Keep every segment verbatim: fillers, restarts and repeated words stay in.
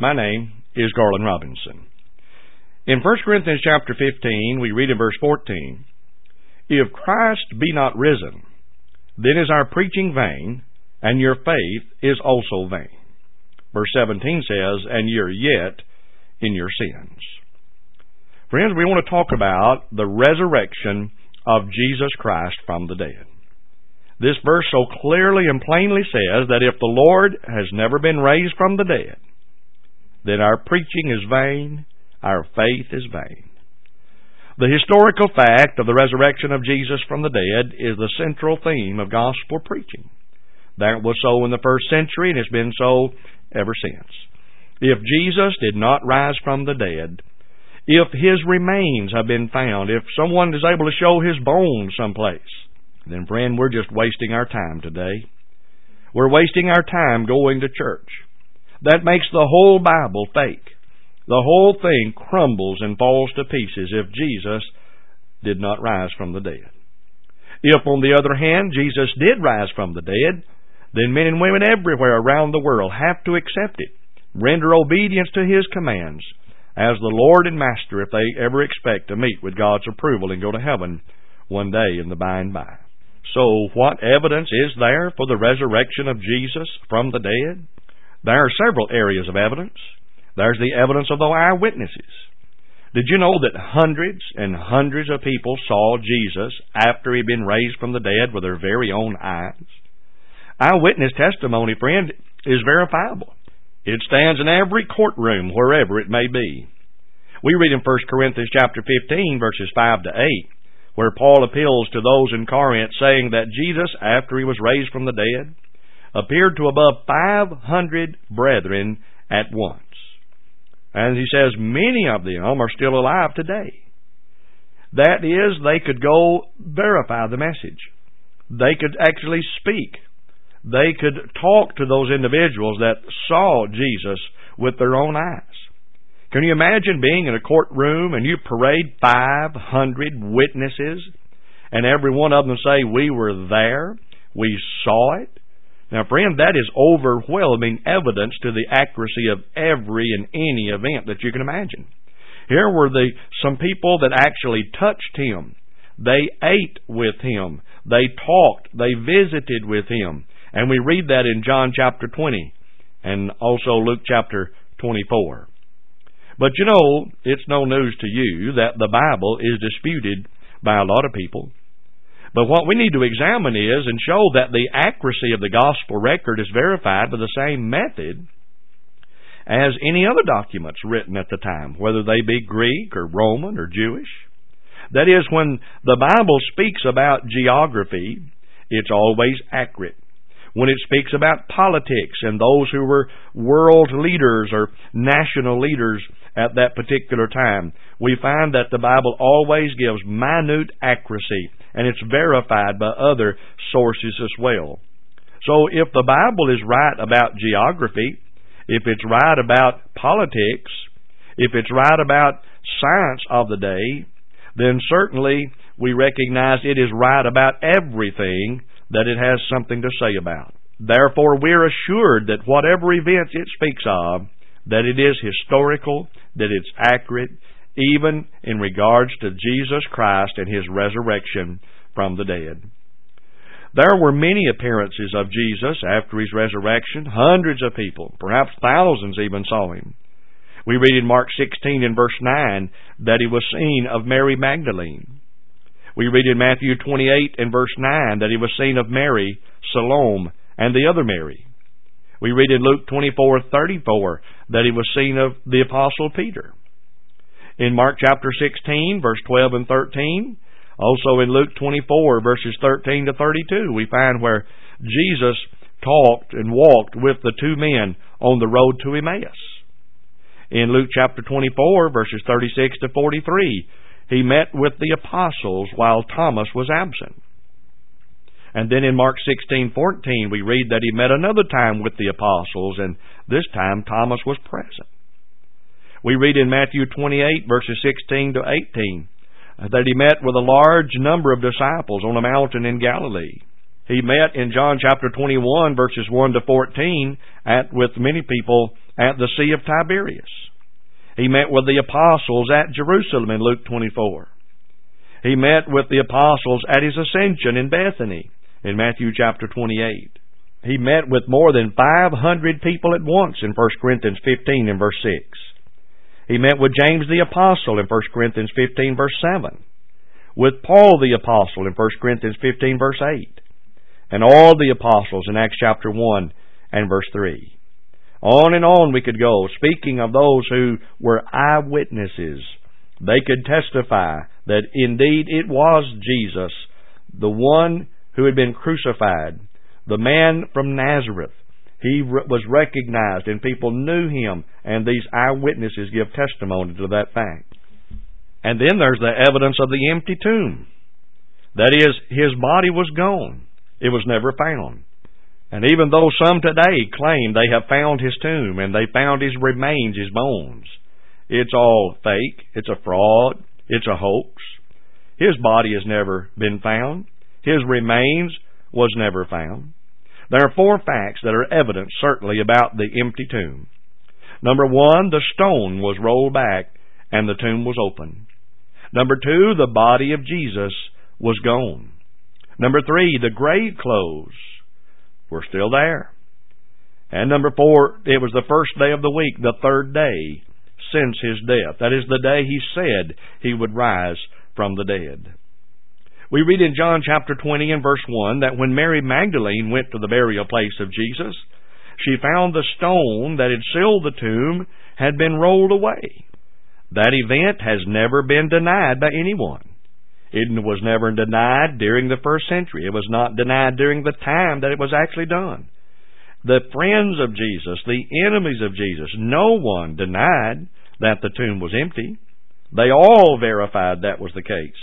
My name is Garland Robinson. In First Corinthians chapter fifteen, we read in verse fourteen, "If Christ be not risen, then is our preaching vain, and your faith is also vain." Verse seventeen says, "And ye are yet in your sins." Friends, we want to talk about the resurrection of Jesus Christ from the dead. This verse so clearly and plainly says that if the Lord has never been raised from the dead, then our preaching is vain, our faith is vain. The historical fact of the resurrection of Jesus from the dead is the central theme of gospel preaching. That was so in the first century, and it's been so ever since. If Jesus did not rise from the dead, if His remains have been found, if someone is able to show His bones someplace, then friend, we're just wasting our time today. We're wasting our time going to church. That makes the whole Bible fake. The whole thing crumbles and falls to pieces if Jesus did not rise from the dead. If, on the other hand, Jesus did rise from the dead, then men and women everywhere around the world have to accept it, render obedience to His commands as the Lord and Master if they ever expect to meet with God's approval and go to heaven one day in the by and by. So what evidence is there for the resurrection of Jesus from the dead? There are several areas of evidence. There's the evidence of the eyewitnesses. Did you know that hundreds and hundreds of people saw Jesus after He'd been raised from the dead with their very own eyes? Eyewitness testimony, friend, is verifiable. It stands in every courtroom, wherever it may be. We read in First Corinthians chapter fifteen, verses five to eight, where Paul appeals to those in Corinth, saying that Jesus, after He was raised from the dead, appeared to above five hundred brethren at once. And he says many of them are still alive today. That is, they could go verify the message. They could actually speak. They could talk to those individuals that saw Jesus with their own eyes. Can you imagine being in a courtroom and you parade five hundred witnesses and every one of them say, "We were there, we saw it"? Now, friend, that is overwhelming evidence to the accuracy of every and any event that you can imagine. Here were the some people that actually touched Him. They ate with Him. They talked. They visited with Him. And we read that in John chapter twenty and also Luke chapter twenty-four. But you know, it's no news to you that the Bible is disputed by a lot of people. But what we need to examine is and show that the accuracy of the gospel record is verified by the same method as any other documents written at the time, whether they be Greek or Roman or Jewish. That is, when the Bible speaks about geography, it's always accurate. When it speaks about politics and those who were world leaders or national leaders at that particular time, we find that the Bible always gives minute accuracy, and it's verified by other sources as well. So if the Bible is right about geography, if it's right about politics, if it's right about science of the day, then certainly we recognize it is right about everything that it has something to say about. Therefore, we're assured that whatever events it speaks of, that it is historical, that it's accurate, even in regards to Jesus Christ and His resurrection from the dead. There were many appearances of Jesus after His resurrection. Hundreds of people, perhaps thousands even, saw Him. We read in Mark sixteen and verse nine that He was seen of Mary Magdalene. We read in Matthew twenty-eight and verse nine that He was seen of Mary, Salome, and the other Mary. We read in Luke twenty-four thirty-four that He was seen of the Apostle Peter. In Mark chapter sixteen, verse twelve and thirteen, also in Luke twenty-four, verses thirteen to thirty-two, we find where Jesus talked and walked with the two men on the road to Emmaus. In Luke chapter twenty-four, verses thirty-six to forty-three, He met with the apostles while Thomas was absent. And then in Mark sixteen fourteen, we read that He met another time with the apostles, and this time Thomas was present. We read in Matthew twenty-eight, verses sixteen to eighteen, that He met with a large number of disciples on a mountain in Galilee. He met in John chapter twenty-one, verses one to fourteen, at, with many people at the Sea of Tiberias. He met with the apostles at Jerusalem in Luke twenty-four. He met with the apostles at His ascension in Bethany in Matthew chapter twenty-eight. He met with more than five hundred people at once in First Corinthians fifteen and verse six. He met with James the Apostle in First Corinthians fifteen verse seven. With Paul the Apostle in First Corinthians fifteen verse eight. And all the apostles in Acts chapter one and verse three. On and on we could go, speaking of those who were eyewitnesses. They could testify that indeed it was Jesus, the one who had been crucified, the man from Nazareth. He was recognized and people knew Him, and these eyewitnesses give testimony to that fact. And then there's the evidence of the empty tomb. That is, His body was gone. It was never found. And even though some today claim they have found His tomb and they found His remains, His bones, it's all fake, it's a fraud, it's a hoax. His body has never been found. His remains was never found. There are four facts that are evident, certainly, about the empty tomb. Number one, the stone was rolled back and the tomb was open. Number two, the body of Jesus was gone. Number three, the grave clothes were still there. And number four, it was the first day of the week, the third day since His death. That is the day He said He would rise from the dead. We read in John chapter twenty and verse one that when Mary Magdalene went to the burial place of Jesus, she found the stone that had sealed the tomb had been rolled away. That event has never been denied by anyone. It was never denied during the first century. It was not denied during the time that it was actually done. The friends of Jesus, the enemies of Jesus, no one denied that the tomb was empty. They all verified that was the case.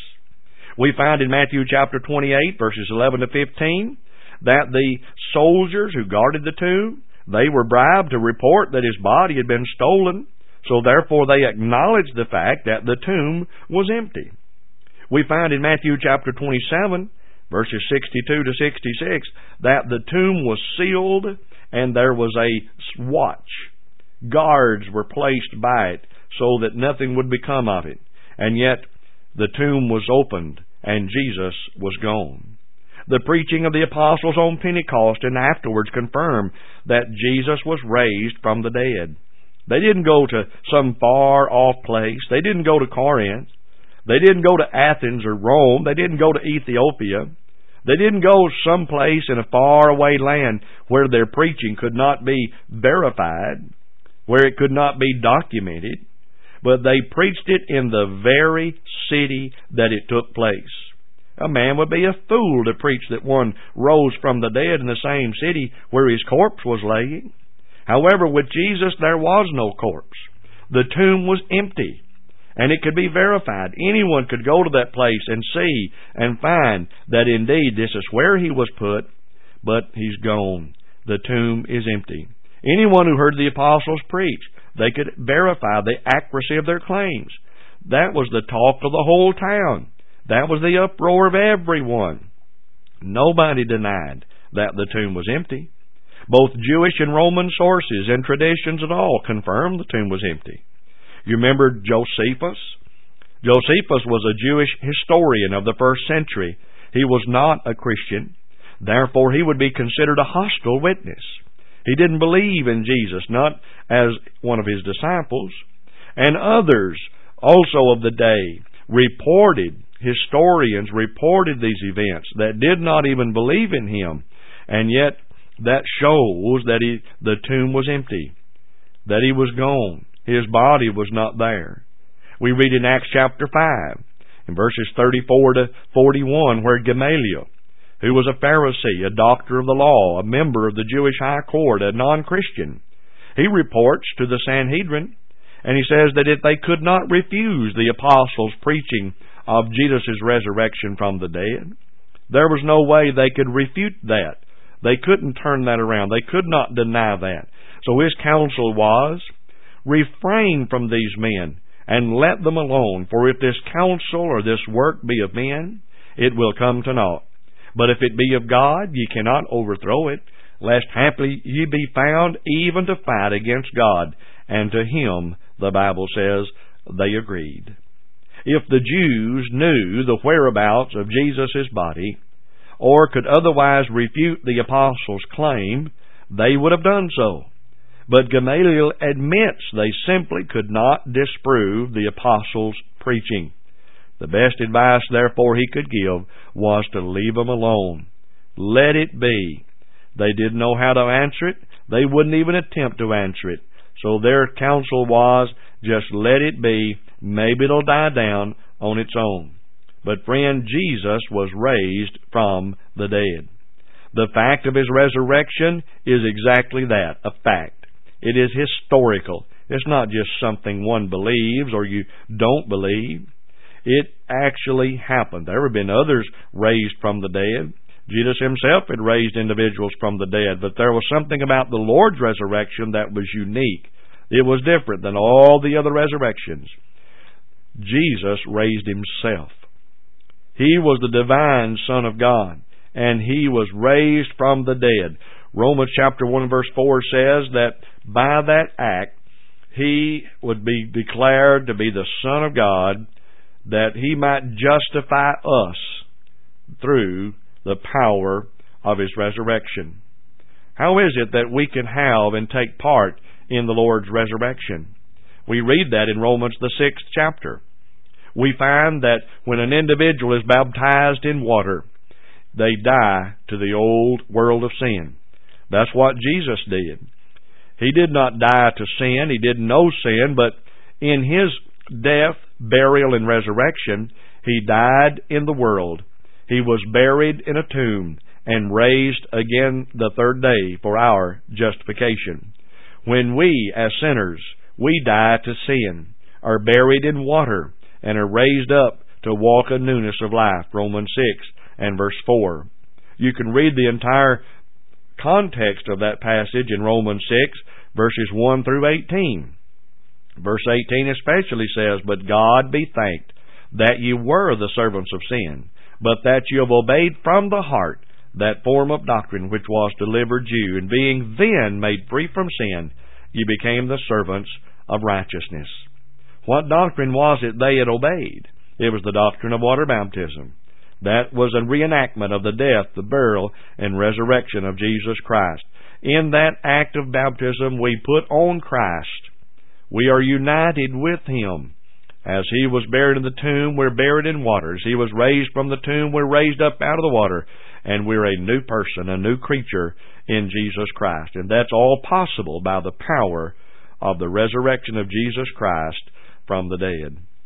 We find in Matthew chapter twenty-eight, verses eleven to fifteen, that the soldiers who guarded the tomb, they were bribed to report that His body had been stolen, so therefore they acknowledged the fact that the tomb was empty. We find in Matthew chapter twenty-seven, verses sixty-two to sixty-six, that the tomb was sealed and there was a watch. Guards were placed by it so that nothing would become of it. And yet the tomb was opened and Jesus was gone. The preaching of the apostles on Pentecost and afterwards confirmed that Jesus was raised from the dead. They didn't go to some far-off place. They didn't go to Corinth. They didn't go to Athens or Rome. They didn't go to Ethiopia. They didn't go someplace in a faraway land where their preaching could not be verified, where it could not be documented, but they preached it in the very city that it took place. A man would be a fool to preach that one rose from the dead in the same city where his corpse was laying. However, with Jesus there was no corpse. The tomb was empty, and it could be verified. Anyone could go to that place and see and find that indeed this is where He was put, but He's gone. The tomb is empty. Anyone who heard the apostles preach, they could verify the accuracy of their claims. That was the talk of the whole town. That was the uproar of everyone. Nobody denied that the tomb was empty. Both Jewish and Roman sources and traditions and all confirmed the tomb was empty. You remember Josephus? Josephus was a Jewish historian of the first century. He was not a Christian. Therefore, he would be considered a hostile witness. He didn't believe in Jesus, not as one of His disciples. And others also of the day reported, historians reported these events that did not even believe in Him. And yet that shows that he, the tomb was empty, that He was gone. His body was not there. We read in Acts chapter five, in verses thirty-four to forty-one, where Gamaliel, who was a Pharisee, a doctor of the law, a member of the Jewish high court, a non-Christian, he reports to the Sanhedrin, and he says that if they could not refuse the apostles' preaching of Jesus' resurrection from the dead, there was no way they could refute that. They couldn't turn that around. They could not deny that. So his counsel was, refrain from these men and let them alone, for if this counsel or this work be of men, it will come to naught. But if it be of God, ye cannot overthrow it, lest haply ye be found even to fight against God. And to him, the Bible says, they agreed. If the Jews knew the whereabouts of Jesus' body, or could otherwise refute the apostles' claim, they would have done so. But Gamaliel admits they simply could not disprove the apostles' preaching. The best advice, therefore, he could give was to leave them alone. Let it be. They didn't know how to answer it. They wouldn't even attempt to answer it. So their counsel was, just let it be. Maybe it'll die down on its own. But friend, Jesus was raised from the dead. The fact of His resurrection is exactly that, a fact. It is historical. It's not just something one believes or you don't believe. It actually happened. There have been others raised from the dead. Jesus Himself had raised individuals from the dead, but there was something about the Lord's resurrection that was unique. It was different than all the other resurrections. Jesus raised Himself. He was the divine Son of God, and He was raised from the dead. Romans chapter one verse four says that by that act, He would be declared to be the Son of God, that He might justify us through the power of His resurrection. How is it that we can have and take part in the Lord's resurrection? We read that in Romans the sixth chapter. We find that when an individual is baptized in water, they die to the old world of sin. That's what Jesus did. He did not die to sin. He didn't know sin, but in His death, burial, and resurrection, He died in the world. He was buried in a tomb and raised again the third day for our justification. When we, as sinners, we die to sin, are buried in water, and are raised up to walk a newness of life, Romans six and verse four. You can read the entire context of that passage in Romans six, verses one through eighteen. Verse eighteen especially says, But God be thanked that ye were the servants of sin, but that ye have obeyed from the heart that form of doctrine which was delivered you, and being then made free from sin, ye became the servants of righteousness. What doctrine was it they had obeyed? It was the doctrine of water baptism. That was a reenactment of the death, the burial, and resurrection of Jesus Christ. In that act of baptism, we put on Christ. We are united with Him. As He was buried in the tomb, we're buried in waters. He was raised from the tomb, we're raised up out of the water. And we're a new person, a new creature in Jesus Christ. And that's all possible by the power of the resurrection of Jesus Christ from the dead.